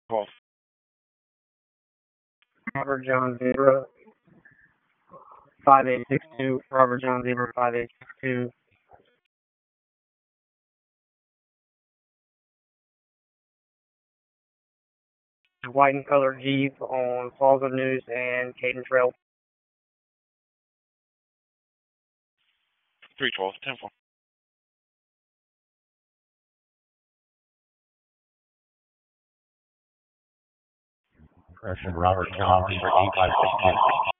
12. Robert John Zebra 5862. Robert John Zebra 5862. White and colored Jeep on Plaza News and Caden Trail. 312. 10-4. Correction, Robert John Zebra 8562.